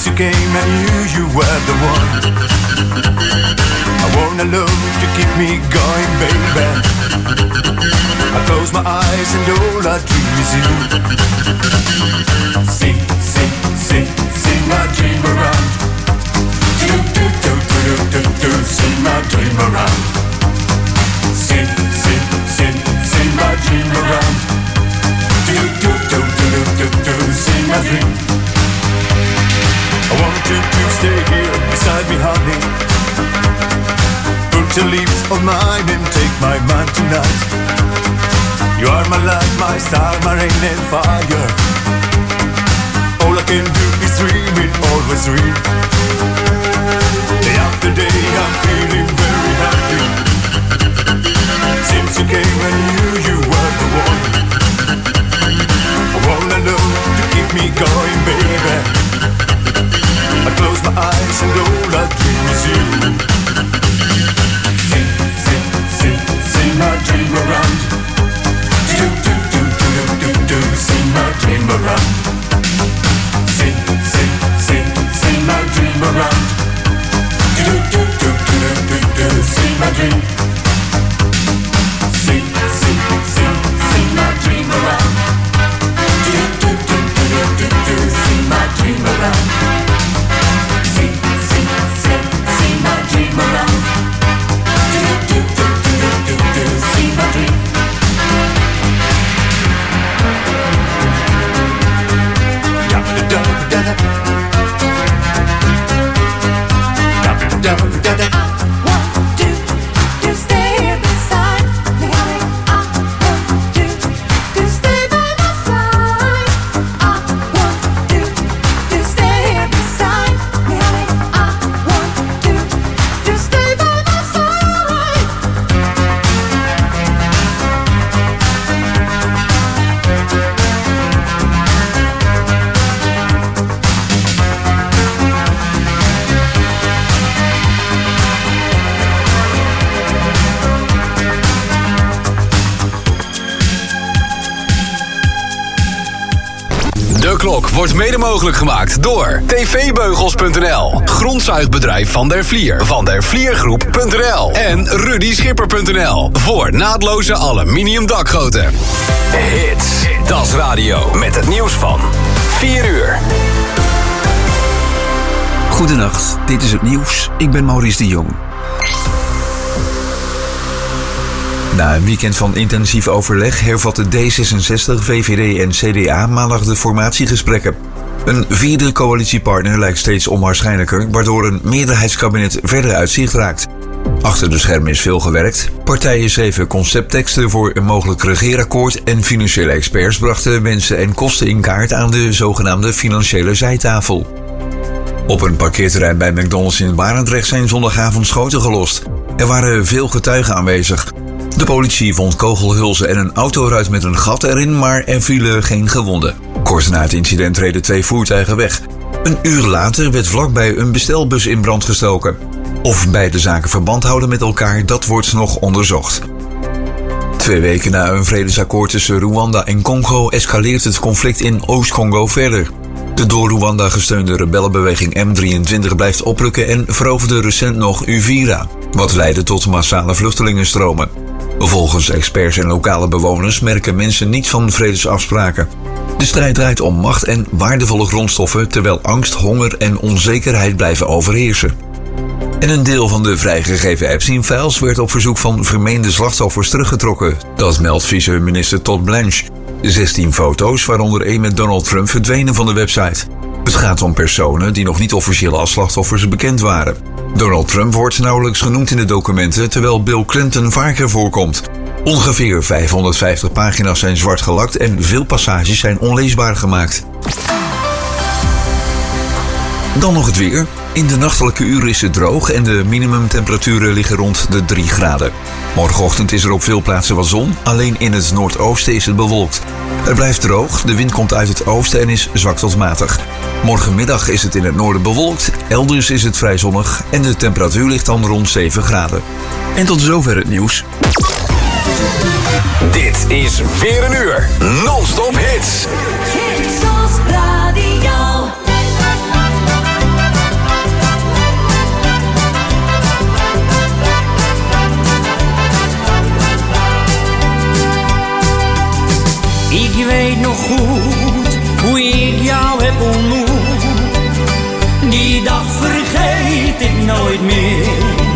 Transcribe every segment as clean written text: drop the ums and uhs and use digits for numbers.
Since you came I knew you were the one. I want a love to keep me going, baby. I close my eyes and all I dream is you. Sing, sing, sing, sing my dream around. Do, do, do, do, do, do, do, sing my dream around. Sing, sing, sing, sing my dream around. Do, do, do, do, do, do, do, sing my dream. I want you to stay here beside me, honey. Put your lips on mine and take my mind tonight. You are my light, my star, my rain and fire. All I can do is dream it, always dream. Day after day I'm feeling very happy. Since you came I knew you were the one. I wanna know to keep me going, baby. I close my eyes and all I dream is you. Sing, sing, sing, sing my dream around. Do, do, do, do, do, do, sing my dream around. Sing, sing, sing, sing my dream around. Do, do, do, do, do, do, sing my dream. Sing, sing, sing, sing my dream around. Do, do, do, do, do, do, sing my dream around. Sing, sing, sing, sing my dream around. Do, do, do, do, do, do, sing my dream. De klok wordt mede mogelijk gemaakt door tvbeugels.nl, grondzuigbedrijf Van der Vlier, Van der Vliergroep.nl en rudyschipper.nl voor naadloze aluminium dakgoten. Hits, Das Radio met het nieuws van 4 uur. Goedenacht, dit is het nieuws. Ik ben Maurice de Jong. Na een weekend van intensief overleg hervatten D66, VVD en CDA maandag de formatiegesprekken. Een vierde coalitiepartner lijkt steeds onwaarschijnlijker, waardoor een meerderheidskabinet verder uit zicht raakt. Achter de schermen is veel gewerkt. Partijen schreven conceptteksten voor een mogelijk regeerakkoord en financiële experts brachten wensen en kosten in kaart aan de zogenaamde financiële zijtafel. Op een parkeerterrein bij McDonald's in Barendrecht zijn zondagavond schoten gelost. Er waren veel getuigen aanwezig. De politie vond kogelhulzen en een autoruit met een gat erin, maar er vielen geen gewonden. Kort na het incident reden 2 voertuigen weg. Een uur later werd vlakbij een bestelbus in brand gestoken. Of beide zaken verband houden met elkaar, dat wordt nog onderzocht. 2 weken na een vredesakkoord tussen Rwanda en Congo escaleert het conflict in Oost-Congo verder. De door Rwanda gesteunde rebellenbeweging M23 blijft oprukken en veroverde recent nog Uvira, wat leidde tot massale vluchtelingenstromen. Volgens experts en lokale bewoners merken mensen niets van vredesafspraken. De strijd draait om macht en waardevolle grondstoffen, terwijl angst, honger en onzekerheid blijven overheersen. En een deel van de vrijgegeven Epstein-files werd op verzoek van vermeende slachtoffers teruggetrokken. Dat meldt vice-minister Todd Blanche. 16 foto's, waaronder 1 met Donald Trump, verdwenen van de website. Het gaat om personen die nog niet officieel als slachtoffers bekend waren. Donald Trump wordt nauwelijks genoemd in de documenten, terwijl Bill Clinton vaker voorkomt. Ongeveer 550 pagina's zijn zwart gelakt en veel passages zijn onleesbaar gemaakt. Dan nog het weer. In de nachtelijke uren is het droog en de minimumtemperaturen liggen rond de 3 graden. Morgenochtend is er op veel plaatsen wat zon, alleen in het noordoosten is het bewolkt. Het blijft droog, de wind komt uit het oosten en is zwak tot matig. Morgenmiddag is het in het noorden bewolkt, elders is het vrij zonnig en de temperatuur ligt dan rond 7 graden. En tot zover het nieuws. Dit is weer een uur non-stop hits. Hits Radio. nooit meer.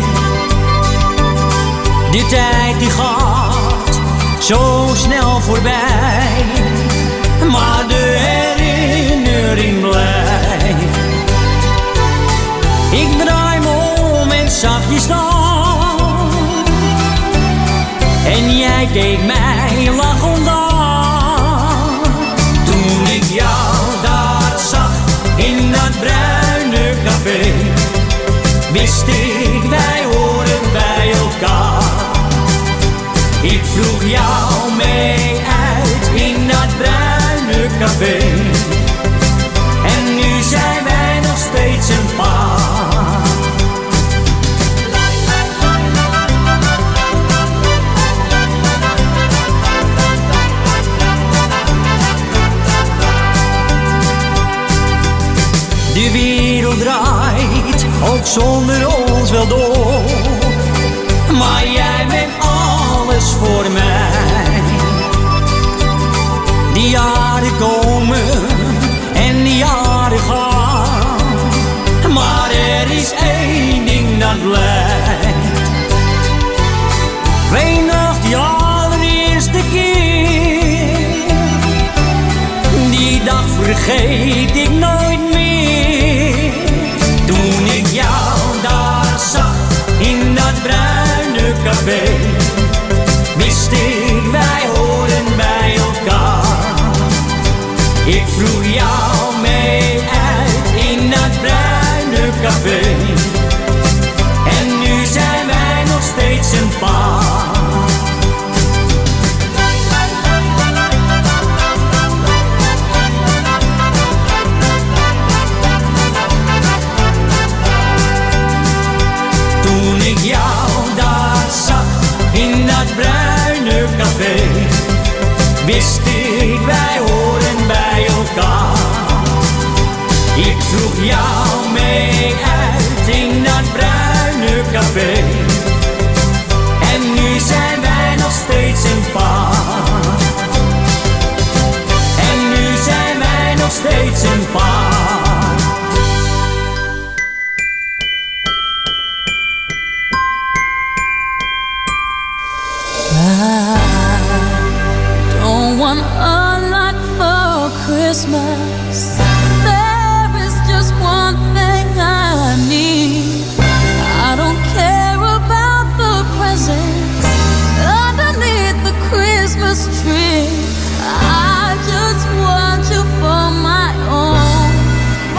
De tijd die gaat zo snel voorbij, maar de herinnering blijft. Ik draai me om en zachtjes dan, en jij keek mij lachend aan. Toen ik jou daar zag in dat bruine café, wist ik, wij horen bij elkaar. Ik vroeg jou mee uit in dat bruine café, en nu zijn wij nog steeds een paar. De wereld draait ook zonder ons wel door, maar jij bent alles voor mij. Die jaren komen en die jaren gaan, maar er is één ding dat blijft. Weet nog die allereerste keer, die dag vergeet ik nooit meer. Toen ik jou daar zag in dat bruine café, wist ik, wij horen bij elkaar. Ik vroeg jou mee uit in dat bruine café, en nu zijn wij nog steeds een paar. Toen ik jou daar zag in dat bruine café, wist ik, wij horen bij elkaar. Ik vroeg jou mee uit in dat bruine café, en nu zijn wij nog steeds een paar. En nu zijn wij nog steeds een paar. Christmas, there is just one thing I need. I don't care about the presents underneath the Christmas tree. I just want you for my own.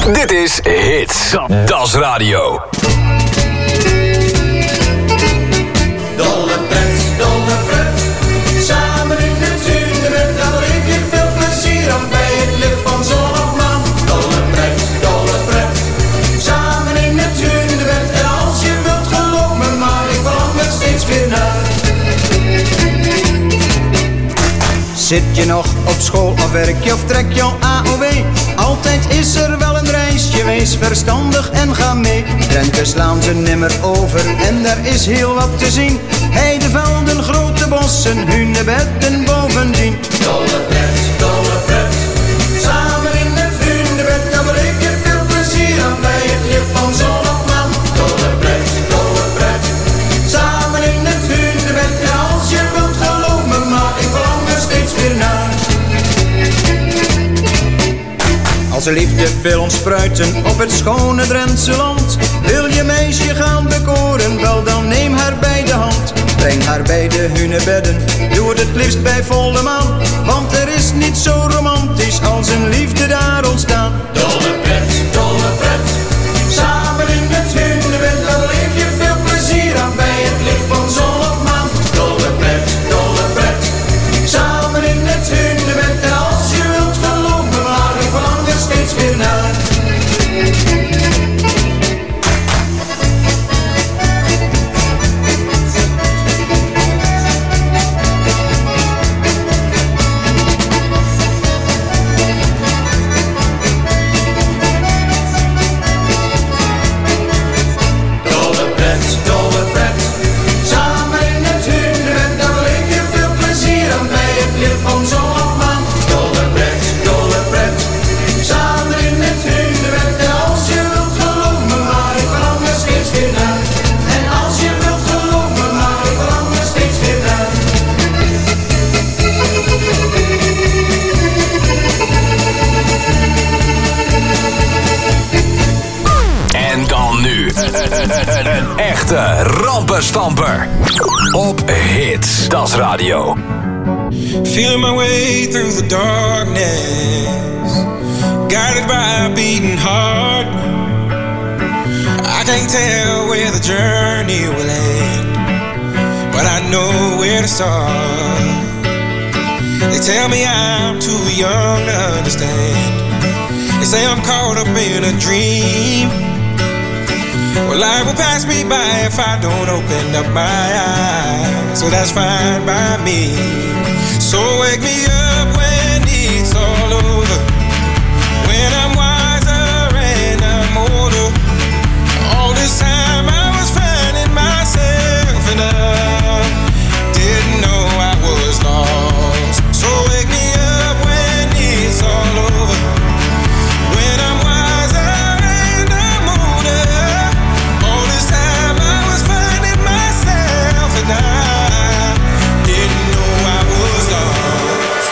Dit is Hits. Das Radio. Dolle pret, samen in de tunebed, daar beleef je veel plezier aan bij het licht van zon of maan. Dolle pret, samen in de tunebed, en als je wilt geloof me maar, ik verlang er steeds weer naar. Zit je nog op school of werk je of trek je AOW? Altijd is er wel een reisje, wees verstandig en ga mee. Drenthe slaan ze nimmer over en daar is heel wat te zien. Heidevelden, grote bossen, hunebedden bovendien. Dolle pret, samen in het hunebed, daar beleef je veel plezier aan bij het licht van zon of maan. Dolle pret, samen in het hunebed, en als je wilt geloof me maar, ik verlang er steeds weer naar. Als de liefde wil ontspruiten op het schone Drentse land, wil je meisje gaan bekoren, wel dan neem haar bij de hand. Breng haar bij de hunebedden, doe het liefst bij volle maan, want er is niets zo romantisch als een liefde daar ontstaan. Dolle pret, samen in het hunebed, daar beleef je veel plezier aan bij het licht van zon of maan. Dolle pret, samen in het hunebed, en als je wilt geloof me maar, ik verlang er steeds weer naar. Een echte rampenstamper. Op Hits. Das Radio. Feeling my way through the darkness, guided by a beating heart. I can't tell where the journey will end, but I know where to start. They tell me I'm too young to understand. They say I'm caught up in a dream. Well, life will pass me by if I don't open up my eyes, so that's fine by me. So wake me up when it's all over, when I'm wiser and I'm older. All this time I was finding myself and I didn't know I was lost. So wake me up when it's all over, when I'm wiser and I'm older. All this time I was finding myself and I didn't know I was lost.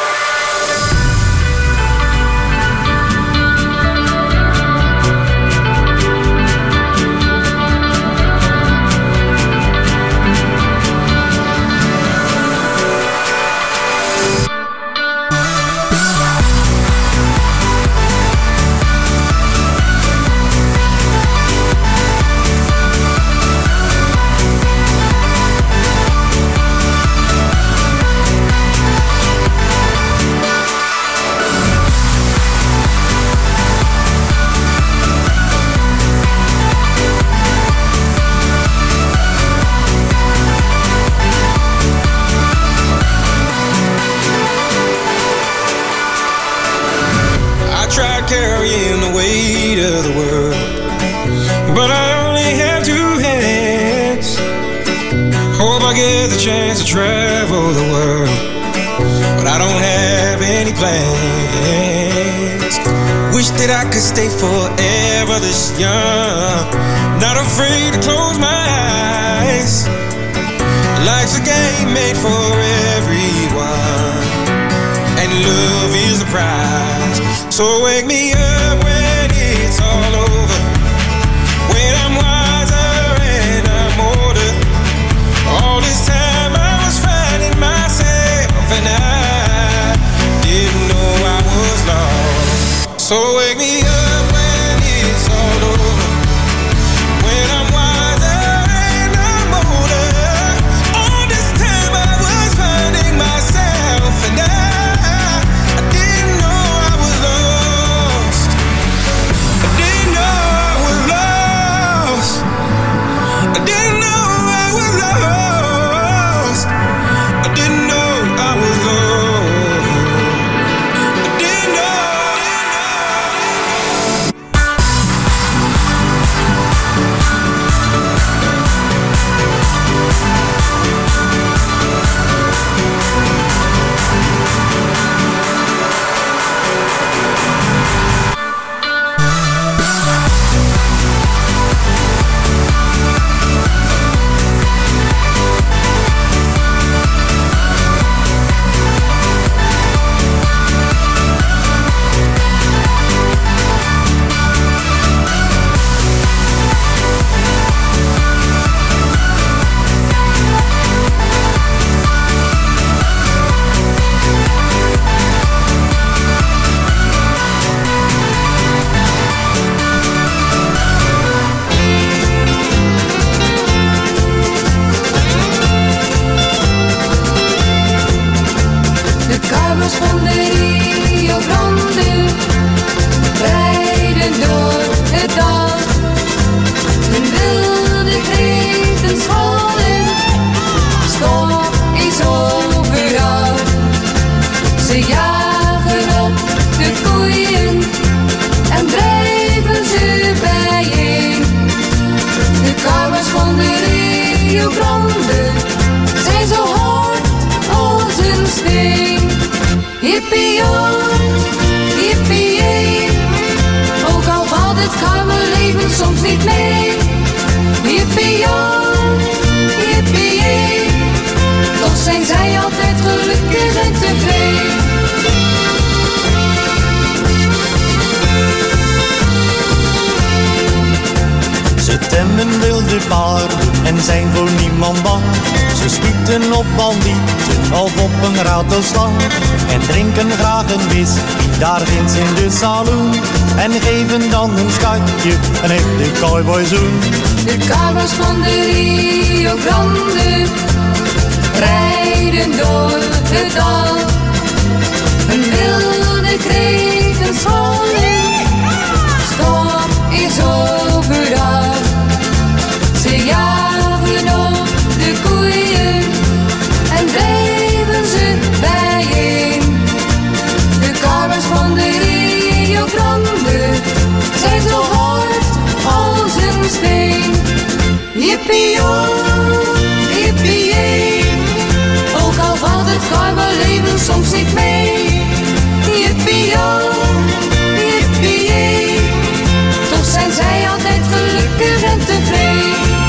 Carrying the weight of the world, but I only have two hands. Hope I get the chance to travel the world, but I don't have any plans. Wish that I could stay forever this young, not afraid to close my eyes. Life's a game made for everyone, and love is the prize. So wake me up when it's all over, when I'm wiser and I'm older. All this time I was finding myself and I didn't know I was lost. So wake me up when kamers van de Rio Grande rijden door het dal. Hun wilde kreten schallen, stof is overal. Ze jagen op de koeien en drijven ze bijeen. De kamers van de Rio Grande zijn zo hard als een steen. Hippie-o, hippie-jee, ook al valt het kamerleven soms niet mee. Hippie-o, hippie-jee, toch zijn zij altijd gelukkig en tevreden. Ze temmen wilde paarden en zijn voor niemand bang. Ze schieten op bandieten of op een ratelslang. En drinken graag een whisky, daar ginds in de saloon. En geven dan een schatje, een echte cowboyzoen. De kamers van de Rio Grande rijden door het dal. Een wilde kreten schallen, stop is overal. Ze jagen op de koeien en drijven ze bijeen. De kamers van de Rio Grande zijn zo hard als een steen. Hippie-o, hippie-jee, ook al valt het kamerleven soms niet mee. Hippie-o, hippie-jee, toch zijn zij altijd gelukkig en tevreden.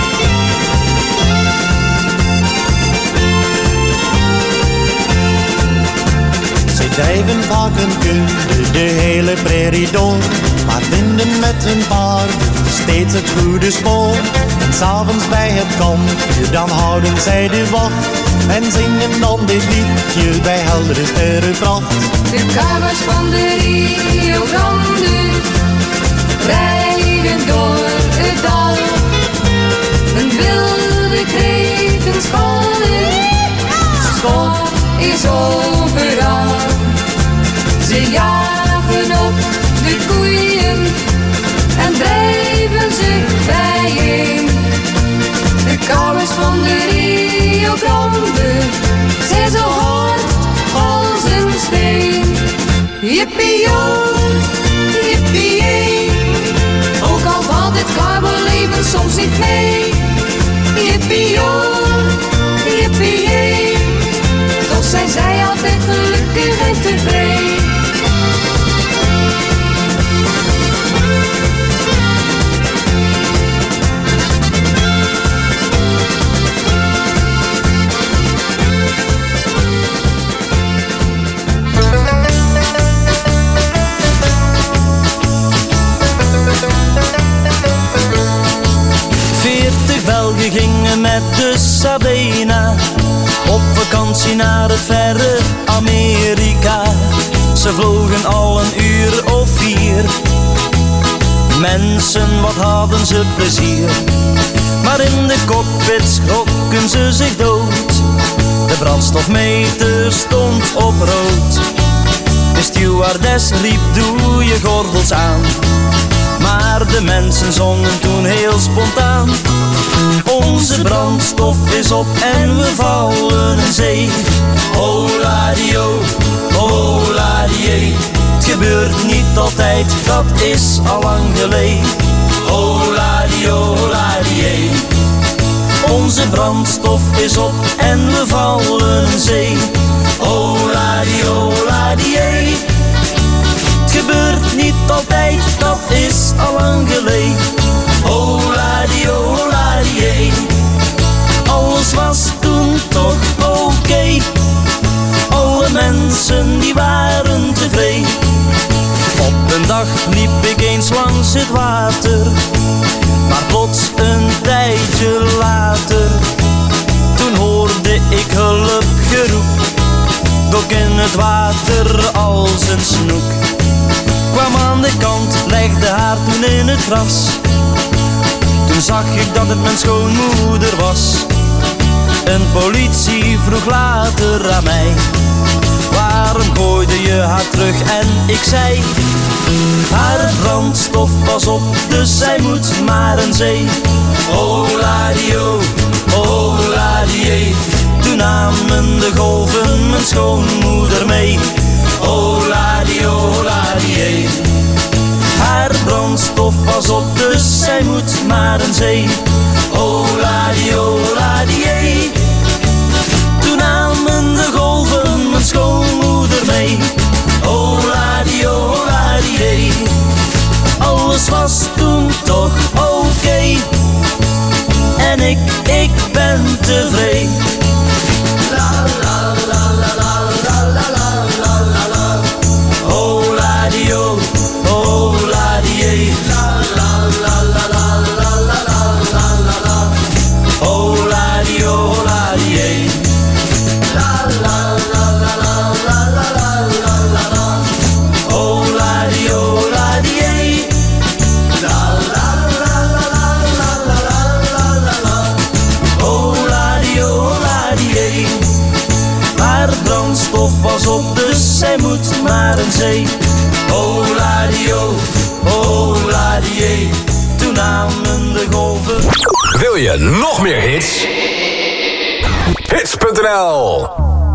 Ze drijven vaak een kunde de hele prairie door, maar vinden met hun paarden steeds het goede spoor. En s'avonds bij het kampvuur, dan houden zij de wacht en zingen dan dit liedje bij heldere sterrenpracht. De kamers van de Rio Grande rijden door het dal. Een wilde kreten schallen, stof is overal. Ze jagen op de koeien en drijven ze bijeen. De kamers van de Rio Grande zijn zo hard als een steen. Hippie-o, hippie-jee, ook al valt het kamerleven soms niet mee. Hippie-o, hippie-jee, toch zijn zij altijd gelukkig en tevreden. Belgen gingen met de Sabena op vakantie naar het verre Amerika. Ze vlogen al een uur of 4. Mensen, wat hadden ze plezier. Maar in de cockpit schrokken ze zich dood. De brandstofmeter stond op rood. De stewardess riep, doe je gordels aan. Maar de mensen zongen toen heel spontaan. Onze brandstof is op en we vallen in zee. Hola-die-o, hola-die-e. Het gebeurt niet altijd, dat is al lang geleden. Hola-die-o, hola-die-e. Onze brandstof is op en we vallen in zee. Hola-die-o, hola-die-e. Het gebeurt niet altijd, dat is al lang geleden. Hola-die-o, hola-die-e. Alles was toen toch oké. Alle mensen die waren tevreden. Op een dag liep ik eens langs het water, maar plots een tijdje later, toen hoorde ik hulpgeroep. Dook in het water als een snoek. Kwam aan de kant, legde haar toen in het gras. Toen zag ik dat het mijn schoonmoeder was. Een politie vroeg later aan mij: waar Waarom gooide je haar terug en ik zei, haar brandstof was op, dus zij moet maar een zee. Oh ladio, oh ladie. Toen namen de golven mijn schoonmoeder mee. Oh ladio, ladie. Haar brandstof was op, dus zij moet maar een zee. Oh ladio, ladie. Toen namen de golven mijn schoonmoeder mee. Oh ladio, ladie. Alles was toen toch oké. En ik ben tevreden. La la la la la la la la la la. Oh ladio, oh ladie. La la la la la la la la la la. Oh ladio, ladie. La la la la la la la la la la. Oh ladio, ladie. La la la la la la la la la. Oh ladio, ladie. Maar brandstof was op, dus zij moet maar een zee. Oh ladio, oh ladie. Toen namen de golven. Wil je nog meer hits? Hits.nl.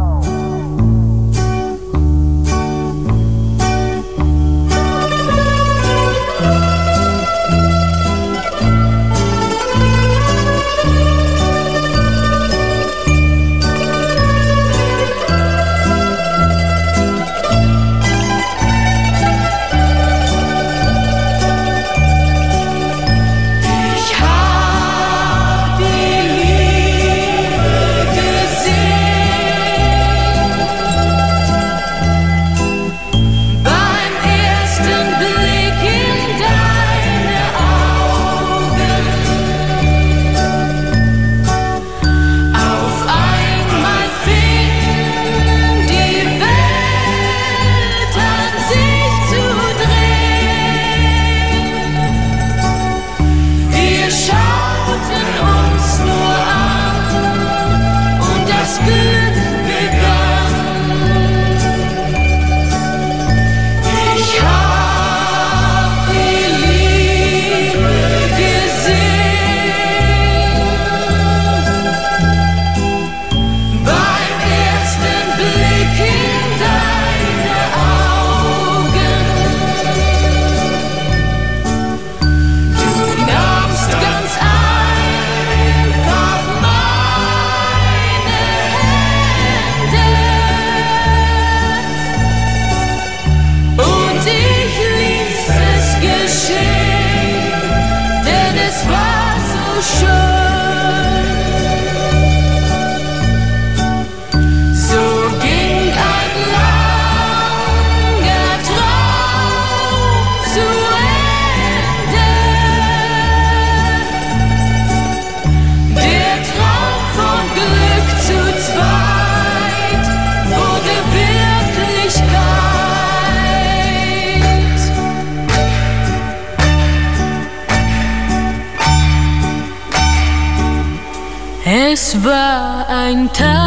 Es war ein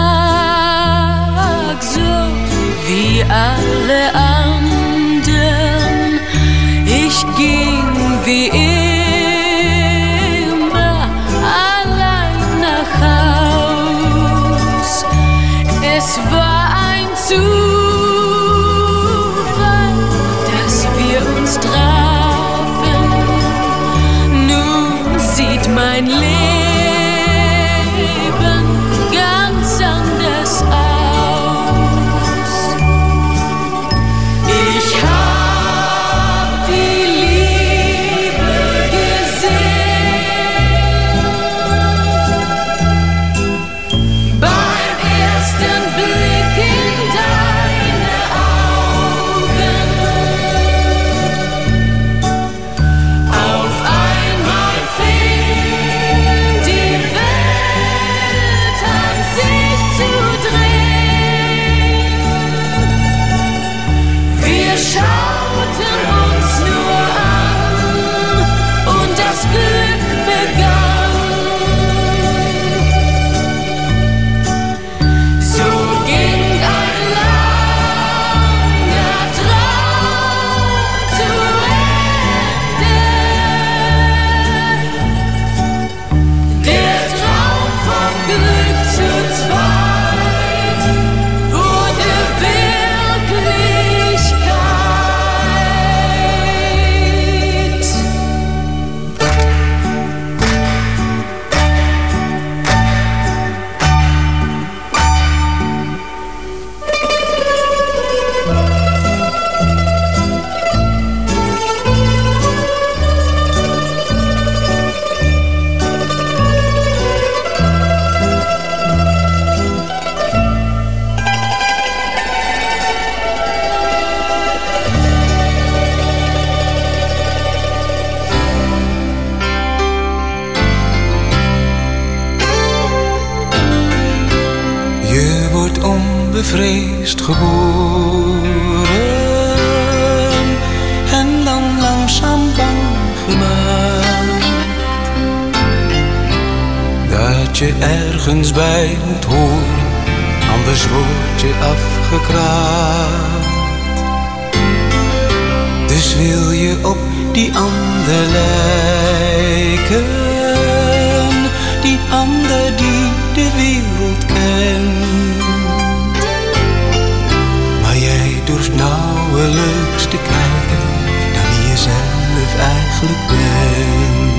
Tag so wie alle anderen. Ich ging wie immer allein nach Haus. Es war ein Zufall, dass wir uns trafen. Nun sieht mein Leben ganz anders aus. Ich hab die Liebe bevreesd geboren en dan langzaam bang gemaakt. Dat je ergens bij moet horen, anders word je afgekraakt. Dus wil je op die ander lijken, die ander die de wereld kent. Maar jij durft nauwelijks te kijken naar wie je zelf eigenlijk bent.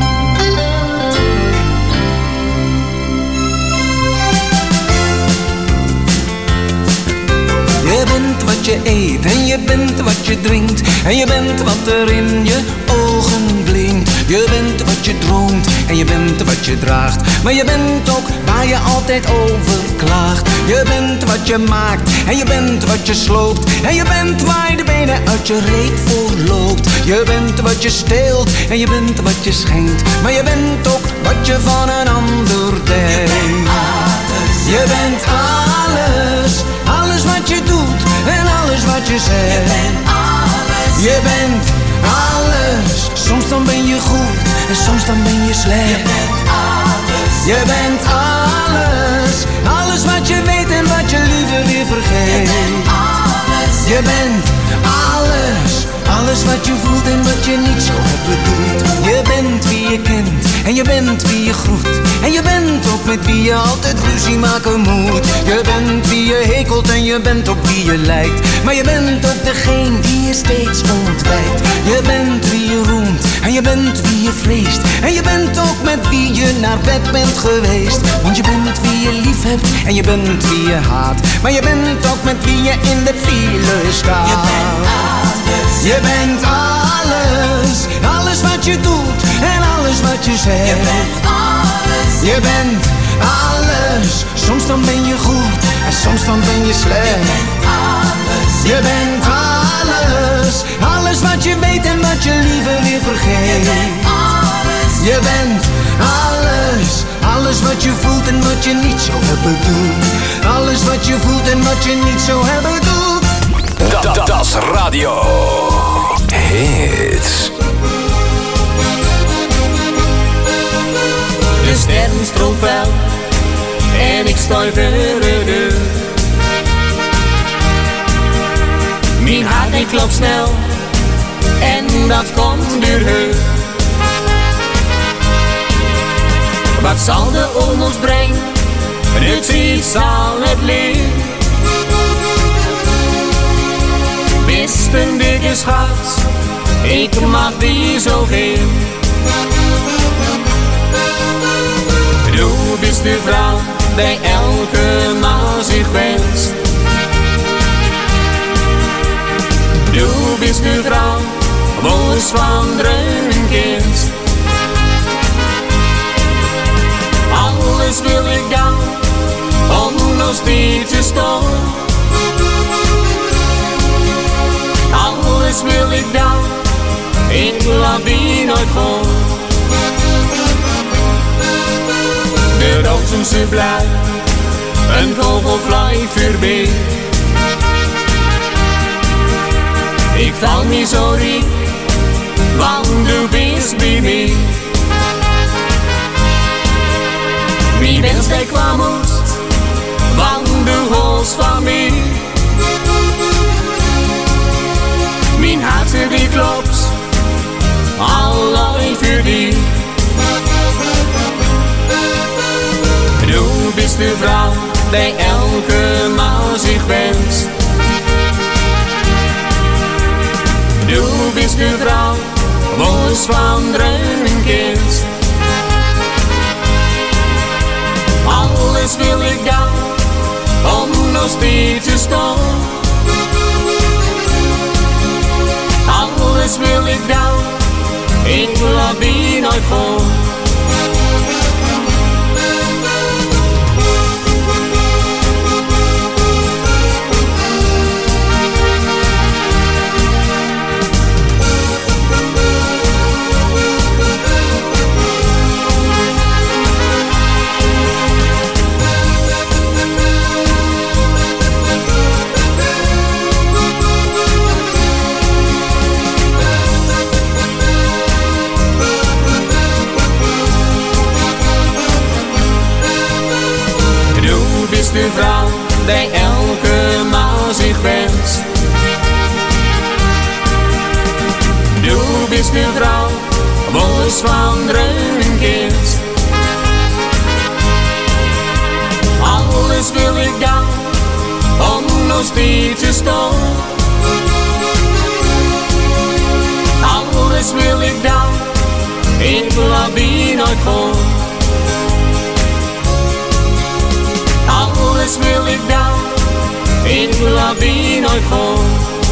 Je bent wat je eet en je bent wat je drinkt en je bent wat er in je ogen blinkt. Je bent wat je droomt en je bent wat je draagt, maar je bent ook waar je altijd over klaagt. Je bent wat je maakt en je bent wat je sloopt en je bent waar je de benen uit je reet voor loopt. Je bent wat je steelt en je bent wat je schenkt, maar je bent ook wat je van een ander denkt. Je bent alles, alles wat je doet en alles wat je zegt. Je bent alles, soms dan ben je goed en soms dan ben je slecht. Je bent alles, alles wat je weet en wat je liever weer vergeet. Je bent alles, alles wat je voelt en wat je niet zo hebt bedoeld. Je bent wie je kent en je bent wie je groet. En je bent ook met wie je altijd ruzie maken moet. Je bent wie je hekelt en je bent ook wie je lijkt. Maar je bent ook degene die je steeds ontwijkt. Je bent wie je roemt en je bent wie je vreest. En je bent ook met wie je naar bed bent geweest. Want je bent wie je lief hebt en je bent wie je haat. Maar je bent ook met wie je in de file staat. Je bent alles. Je bent alles, alles wat je doet en alles wat je zegt. Je bent alles. Je bent alles, soms dan ben je goed en soms dan ben je slecht. Je bent alles, alles wat je weet en wat je liever weer vergeet. Je bent alles, alles wat je voelt en wat je niet zo hebt bedoeld. Alles wat je voelt en wat je niet zo hebt bedoeld. Dat is radio hits. De sterren stroomt wel en ik sta verder. Mijn hart die klopt snel en dat komt door haar. Wat zal de onnoos brengen? Het ziet zal het leven. Best een dikke schat, ik mag die zo geen. Du bist de vrouw bij elke man zich wenst. Du bist de vrouw, woens van dreunen kind. Alles wil ik dan, om nog steeds te staan. Alles wil ik dan, ik laat die nooit gaan. De rozen ze blij, een vogel vliegt voorbij. Ik val niet zo rijk, want du bist bij mij. Wie wens dat kwam moest, want du holst van mij. Mijn hart die klopt, alleen voor die. Du bist de vrouw bij elke man zich wenst. Du bist de vrouw, woens van dreunen kind. Alles wil ik dan, om nog steeds te staan. Alles wil ik dan, ik laat die nooit gaan. Oost-Vlaanderen kist. Alles wil ik dan, om nog steeds te staan. Alles wil ik dan, ik laat die nooit gaan. Alles wil ik dan, ik laat die nooit gaan.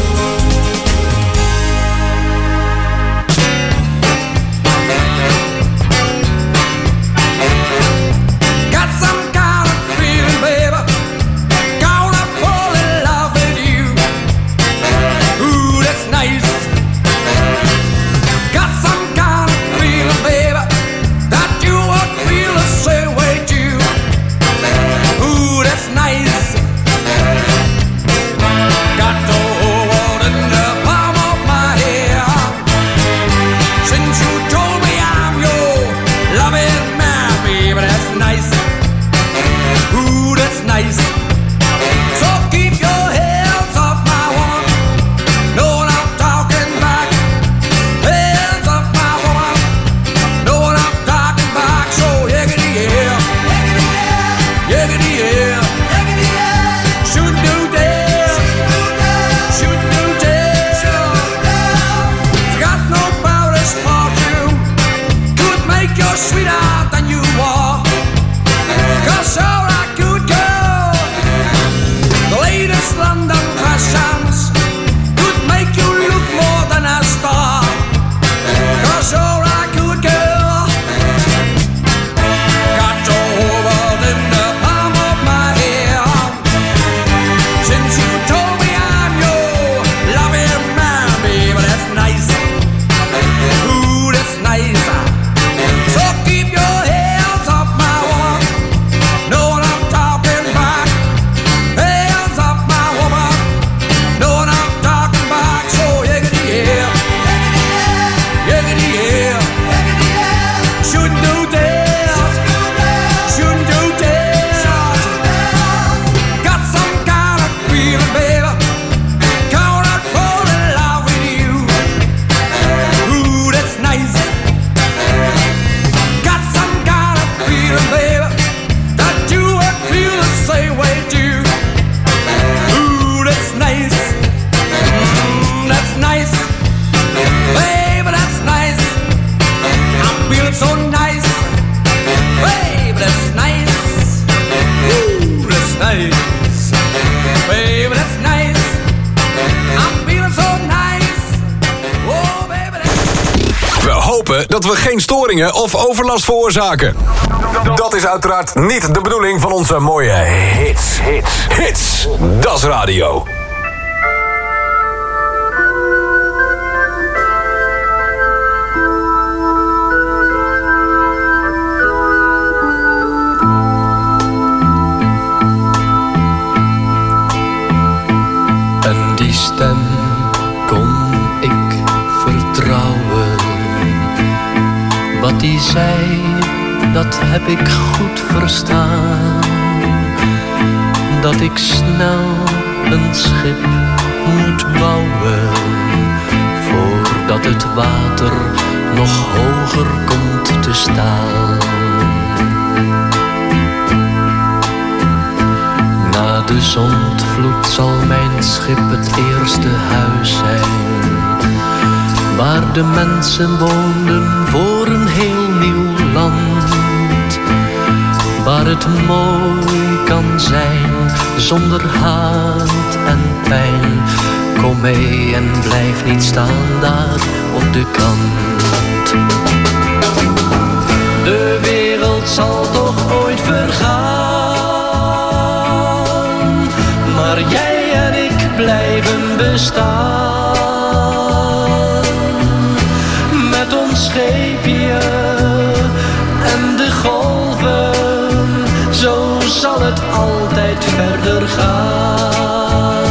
Dat we geen storingen of overlast veroorzaken. Dat is uiteraard niet de bedoeling van onze mooie hits. Dat is radio. En die stem kon ik vertrouwen. Wat die zei, dat heb ik goed verstaan. Dat ik snel een schip moet bouwen, voordat het water nog hoger komt te staan. Na de zondvloed zal mijn schip het eerste huis zijn, waar de mensen woonden voor een heel nieuw land. Waar het mooi kan zijn, zonder haat en pijn. Kom mee en blijf niet staan daar op de kant. De wereld zal toch ooit vergaan, maar jij en ik blijven bestaan. Scheepje en de golven, zo zal het altijd verder gaan.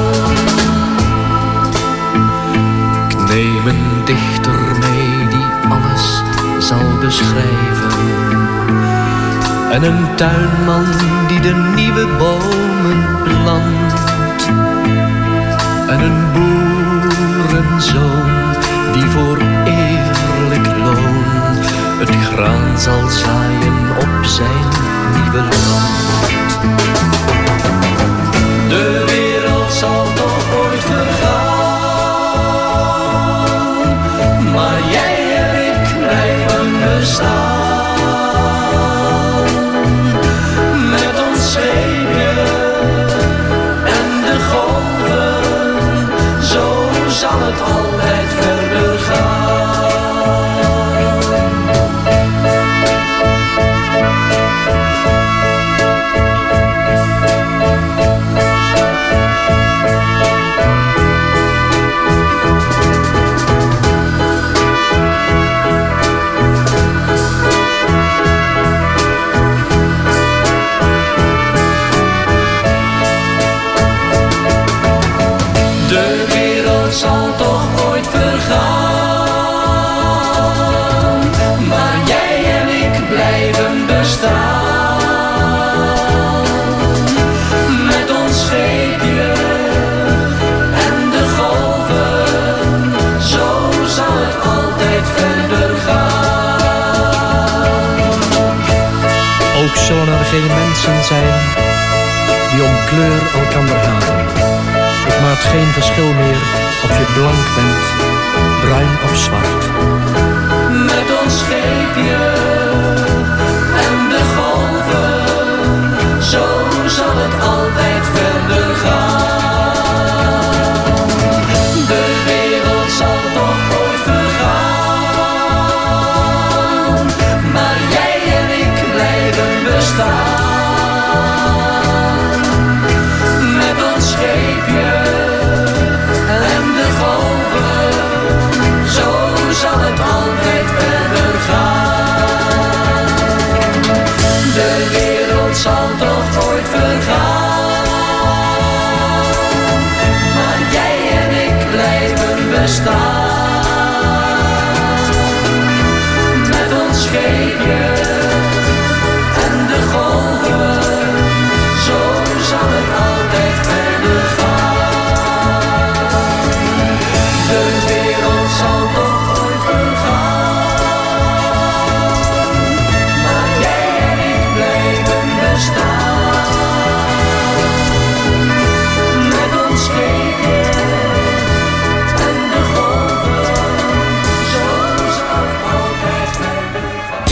Ik neem een dichter mee die alles zal beschrijven, en een tuinman die de nieuwe bomen plant, en een boerenzoon die voor eerlijk loon graan zal zaaien op zijn nieuwe land. De wereld zal toch ooit vergaan, maar jij en ik blijven bestaan. Met ons scheepje en de golven, zo zal het altijd verder gaan. Zal toch ooit vergaan, maar jij en ik blijven bestaan. Met ons scheepje en de golven, zo zal het altijd verder gaan. Ook zullen er geen mensen zijn die om kleur elkander haten. Het maakt geen verschil meer of je blank bent, bruin of zwart. Met ons scheepje en de golven, zo zal het altijd verder gaan. De wereld zal toch ooit vergaan, maar jij en ik blijven bestaan. Met ons scheepje en de golven, zo zal het altijd verder gaan. De wereld zal toch ooit vergaan, maar jij en ik blijven bestaan. Met ons scheepje en de golven, zo zal het altijd verder gaan. De wereld zal toch ooit vergaan, maar jij en ik blijven bestaan. Met ons scheepje en de golven, zo zal het altijd verder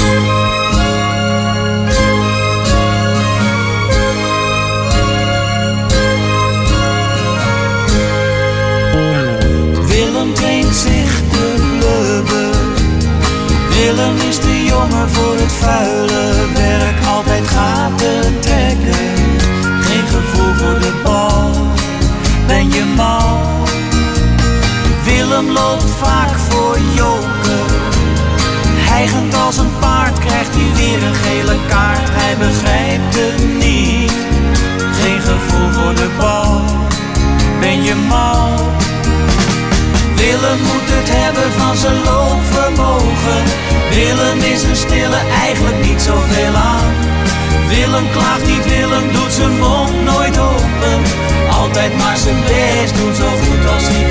Willem traint zich te blubber. Willem is de jongen voor het vuile werk, altijd gaten trekken. Geen gevoel voor de bal, ben je mal. Willem loopt vaak voor joker. Hijgend als een paard krijgt hij weer een gele kaart. Hij begrijpt het niet, geen gevoel voor de bal, ben je mal. Willem moet het hebben van zijn loopvermogen. Willem is een stille, eigenlijk niet zoveel aan. Willem klaagt niet, Willem doet zijn mond nooit open. Altijd maar zijn best doen, zo goed als hij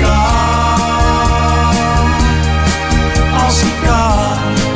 kan. Als hij kan.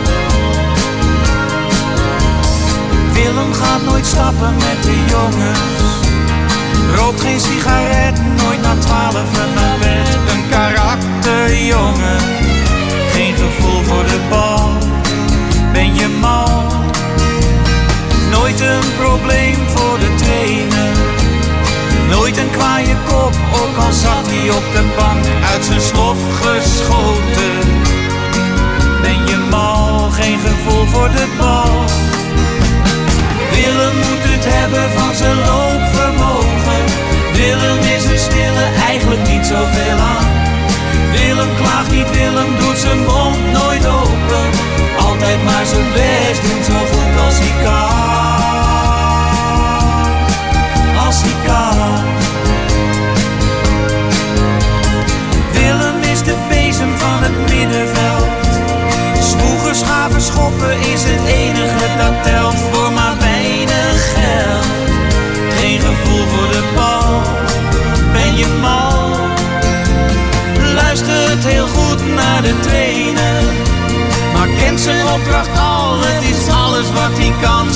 Willem gaat nooit stappen met de jongens. Rookt geen sigaret, nooit na 12 naar bed. Een karakterjongen, geen gevoel voor de bal, ben je mal. Nooit een probleem voor de trainer, nooit een kwaaie kop, ook al zat hij op de bank uit zijn slof geschoten. Ben je mal, geen gevoel voor de bal. Willem moet het hebben van zijn loopvermogen. Willem is een stille, eigenlijk niet zoveel aan. Willem klaagt niet, Willem doet zijn mond nooit open. Altijd maar zijn best doen, zo goed als hij kan. Als hij kan.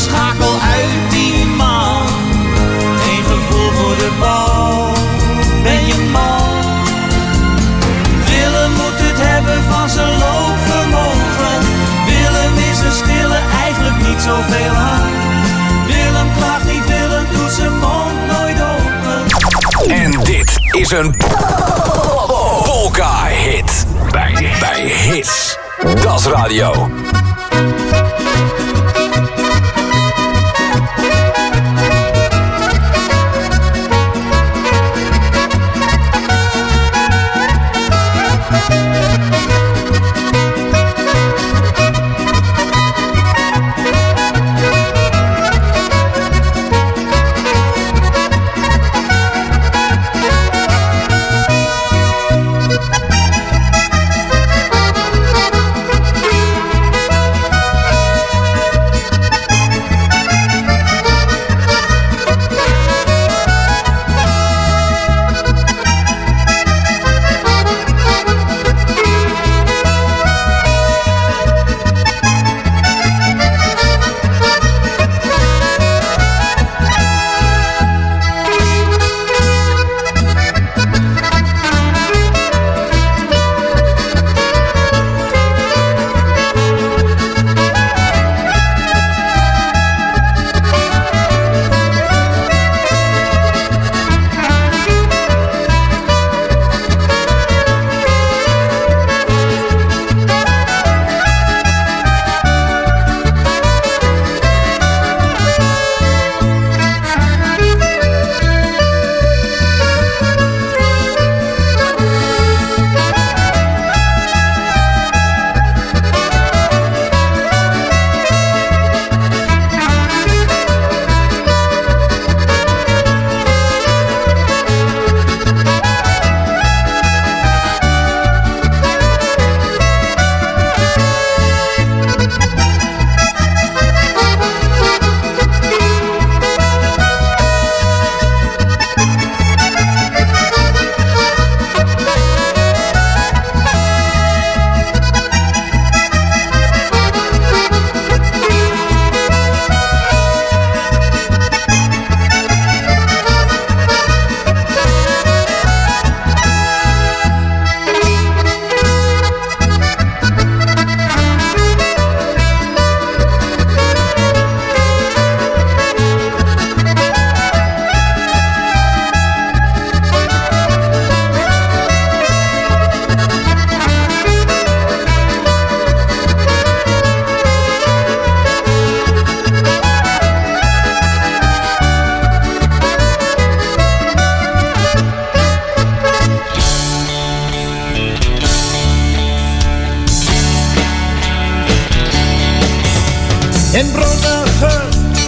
schakel uit die man. Geen gevoel voor de bal, ben je mal. Willem moet het hebben van zijn loopvermogen. Willem is een stille, eigenlijk niet zoveel aan. Willem klaagt niet, Willem doet zijn mond nooit open. En dit is een polka-hit. Bij Hits. Das Radio. In Bronnige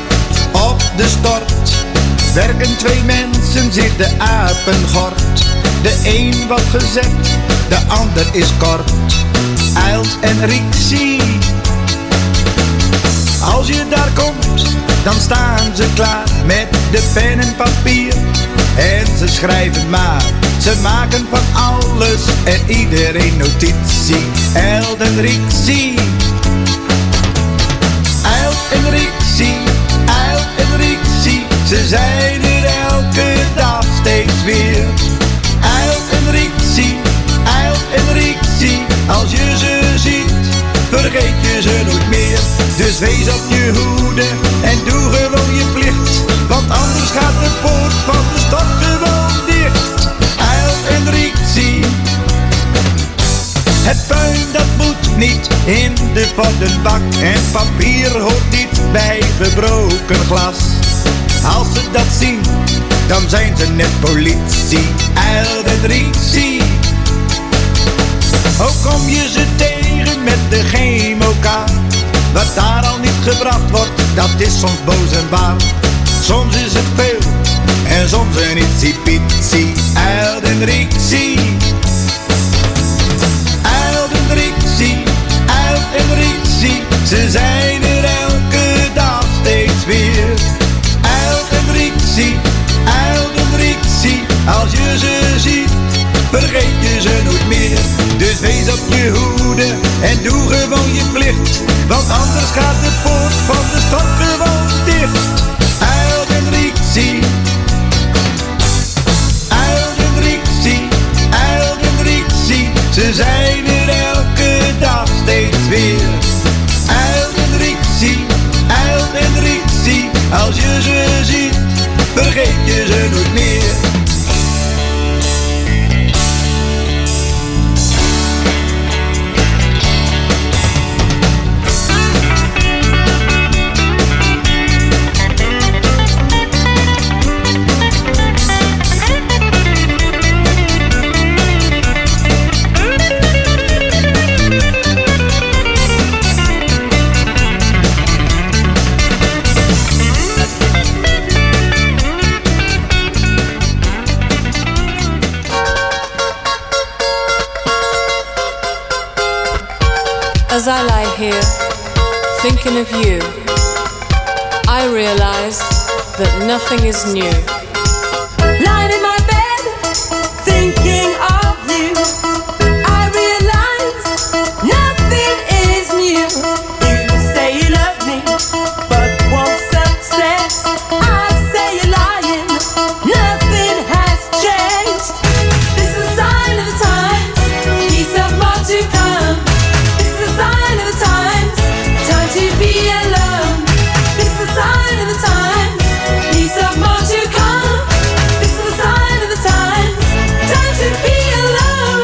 op de stort werken twee mensen zich de apen gort. De een wat gezet, de ander is kort. Eilt en Rixie. Als je daar komt, dan staan ze klaar met de pen en papier. En ze schrijven maar, ze maken van alles en iedereen notitie. Eilt en Rixie. Eilt en Rixie, Eilt en Rixie, ze zijn er elke dag steeds weer. Eilt en Rixie, Eilt en Rixie, als je ze ziet, vergeet je ze nooit meer. Dus wees op je hoede en doe gewoon je plicht, want anders gaat de poort van de stad gewoon dicht. Eilt en Rixie. Het puin dat moet niet in de voddenbak en papier hoort niet bij gebroken glas. Als ze dat zien, dan zijn ze net politie. Eilt en Rixie. Ook kom je ze tegen met de chemokaart. Wat daar al niet gebracht wordt, dat is soms boos en waar. Soms is het veel en soms een ietsie-pietsie. Eilt en Rixie. Eilt en Rixie, Eilt en Rixie, ze zijn er elke dag steeds weer. Eilt en Rixie, Eilt en Rixie, als je ze ziet, vergeet je ze nooit meer. Dus wees op je hoede en doe gewoon je plicht, want anders gaat de poort van de stad gewoon Ze zijn er elke dag steeds weer. Uil en Rixie, als je ze ziet, vergeet je ze nooit meer. As I lie here, thinking of you, I realize that nothing is new. Lying in my bed, thinking of you, I realize nothing is new. You say you love me, but want success. I say you're lying, nothing has changed. This is a sign of the times, peace of more to come. Sign of the times, time to be alone. This is the sign of the times, peace of more to come. This is the sign of the times, time to be alone.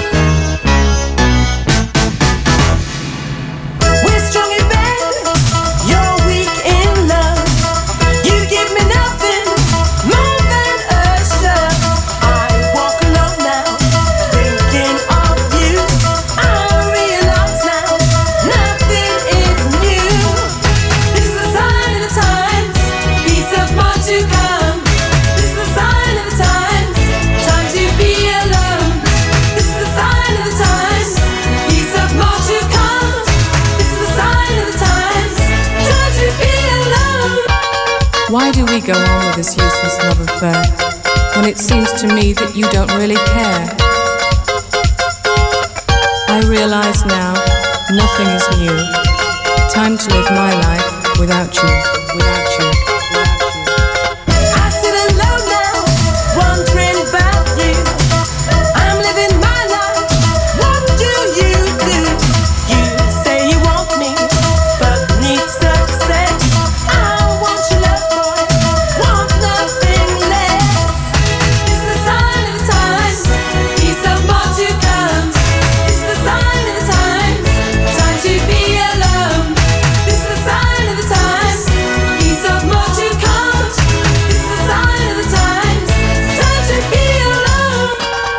We're strong in bed, you're weak in love. You give me nothing more than a shove. I walk alone now, thinking of you. I realize now nothing is new. This is a sign of the times, peace of more to come. This is a sign of the times, time to be alone. This is a sign of the times, peace of more to come. This is a sign of the times, time to be alone. Why do we go on with this useless love affair when it seems to me that you don't really care? I realize now nothing is new. Time to live my life without you, without you. I sit alone now, wondering about you. I'm living my life, what do you do? You say you want me, but need success. I want your love, boy, want nothing less. It's the sign of the times, peace of more to come. It's the sign of the times, time to be alone. This is the sign of the times, peace of more to come. This is the sign of the times, time to be alone.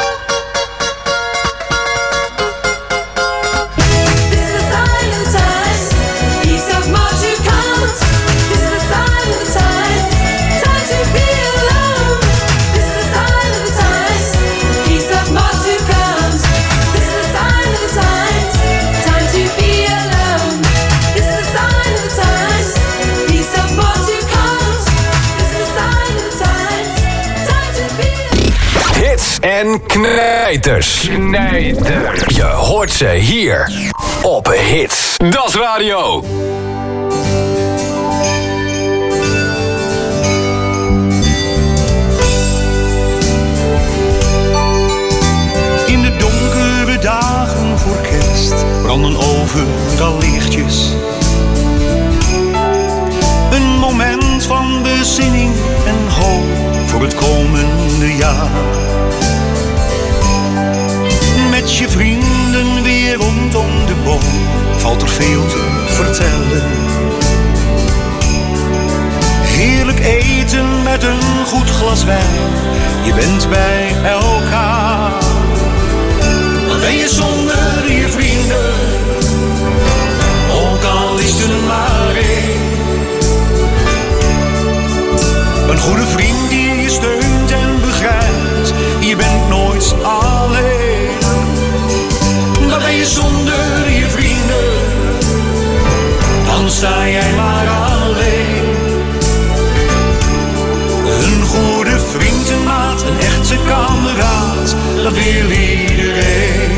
This is the sign of the times, peace of more to come. This is the sign of the times, time to be alone. This is the sign of the times, peace of more to come. This is the sign of the times, time to be alone. This is the sign of the times, peace of more to come. This is the sign of the times, time to be alone. Hits en knijters. Je hoort ze hier op Hits. Das Radio. In de donkere dagen voor kerst branden overal lichtjes. Een moment van bezinning en hoop voor het komende jaar. Met je vrienden weer rondom de boom valt er veel te vertellen. Heerlijk eten met een goed glas wijn, je bent bij elkaar. Dan ben je zonder je vrienden, ook al is er maar één. Een goede vriend die je steunt en begrijpt, je bent nooit alleen. Dan ben je zonder je vrienden, dan sta jij maar alleen. Een goede vriend, een maat, een echte kameraad, dat wil iedereen.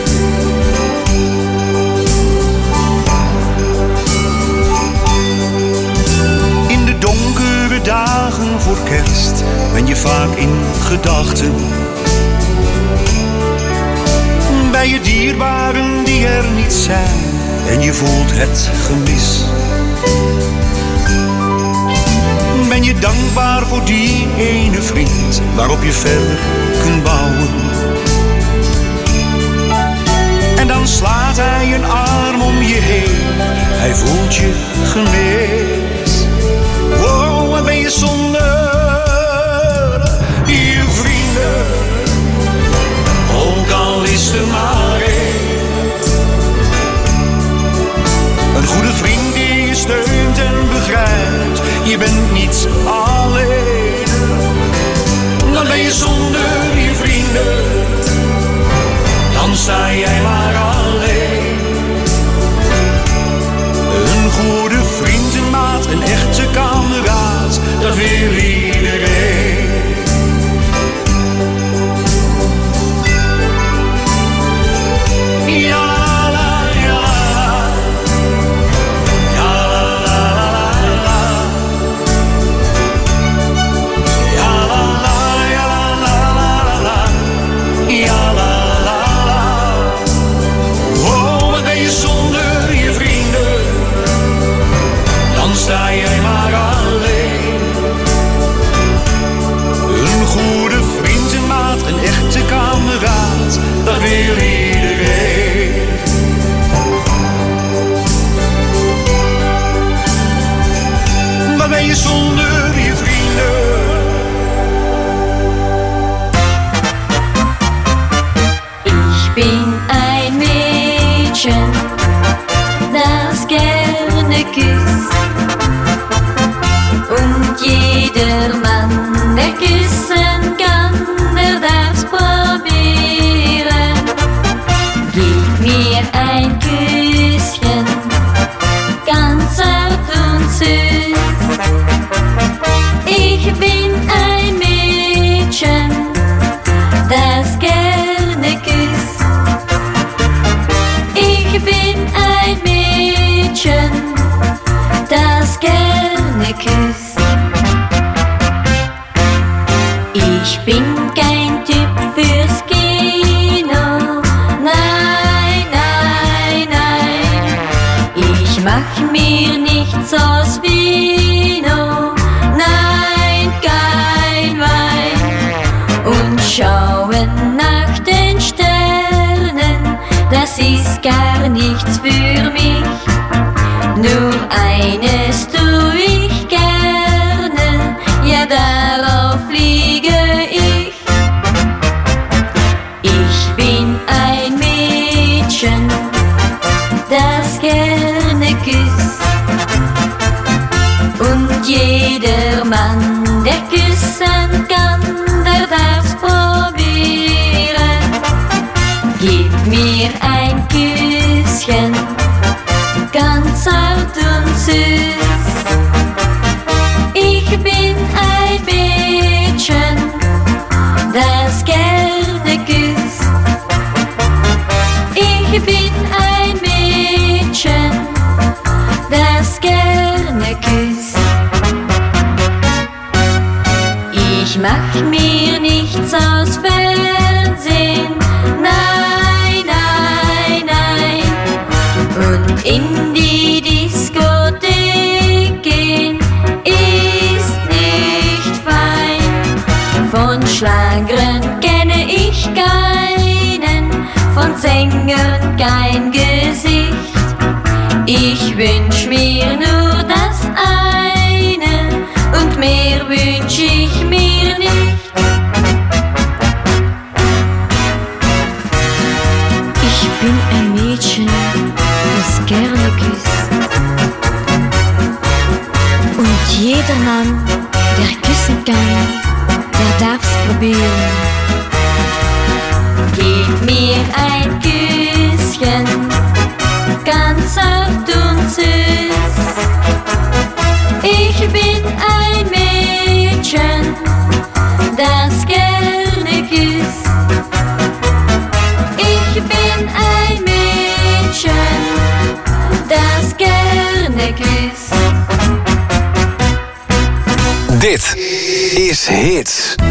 In de donkere dagen voor kerst ben je vaak in gedachten bij je dierbaren die er niet zijn en je voelt het gemis. Ben je dankbaar voor die ene vriend waarop je verder kunt bouwen. En dan slaat hij een arm om je heen, hij voelt je gemist. Wow, wat ben je zonder je vrienden, ook al is er maar één. Een goede vriend die je steunt en begrijpt, je bent niet alleen. Dan ben je zonder je vrienden, dan sta jij maar alleen. Een goede vriend, een maat, een echte kameraad, dat wil iedereen. Ja la la, ja la la, ja la la la la, ja la la, ja la la la, ja la la la. Oh, wat ben je zonder je vrienden, dan sta jij maar alleen. Een goede vriend, een maat, een echte kameraad, dat wil iedereen. Wat ben je zonder je vrienden? Ich bin ein Mädchen, das gerne küsst. Und jeder Mann, der küssen kann, der darf's probieren. Gib mir ein Küsschen, ganz zart und süß. Ich bin ein Mädchen, das gerne küsst. Ich bin ein Mädchen, das gerne küsst. Ich bin kein Typ fürs Kino, nein, nein, nein. Ich mach mir nichts aus Vino, nein, kein Wein. Und schauen nach den Sternen, das ist gar nichts für mich. Nur eines tu ich gerne, ja darauf fliege ich. Ich bin ein Mädchen, das gerne küsst. Und jeder Mann, der küssen kann, der darf's probieren. Gib mir ein Küsschen, ganz zart und süß. Ich bin ein Mädchen, das gerne küsst. Ich bin ein Mädchen, das gerne küsst. Ich mach mir nichts aus Fernsehen, nein, nein, nein. Und in die Diskothek gehen ist nicht fein. Von Schlagern kenne ich keinen, von Sängern kein Gesicht. Ich wünsch mir nur das eine und mehr wünsch ich mir nicht. Ich bin ein Mädchen, das gerne küsst. Und jeder Mann, der küssen kann, der darf's probieren. Gib mir ein Küsschen, ganz zart und süß. Ich bin ein Mädchen, das gerne küsst. Ich bin ein Mädchen, das gerne küsst. Dit is Hits.